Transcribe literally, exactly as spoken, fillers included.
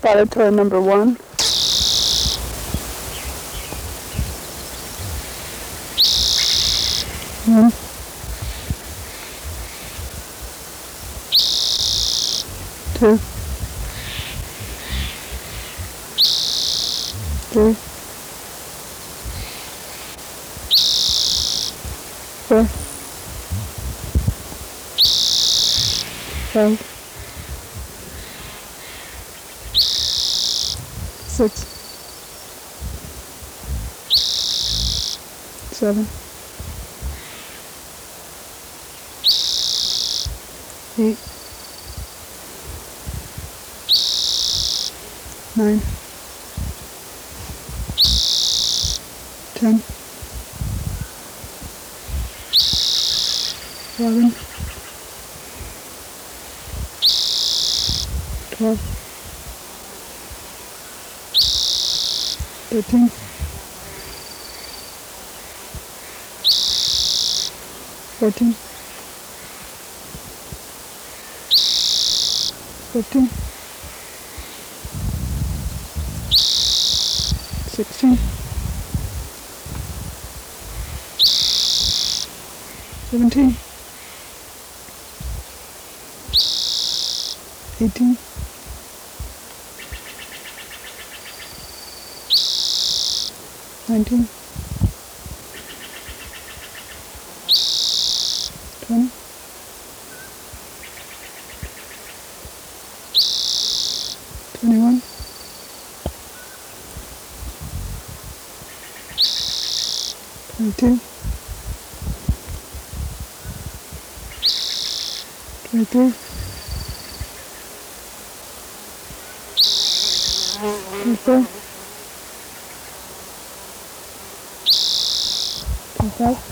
Spotted toy number one. One, two, three, four, five, six, seven, eight, nine, ten, eleven, twelve, thirteen, fourteen, fifteen, sixteen, seventeen, eighteen, nineteen, twenty, twenty-one, twenty-two, twenty-three, twenty-four, twenty-five,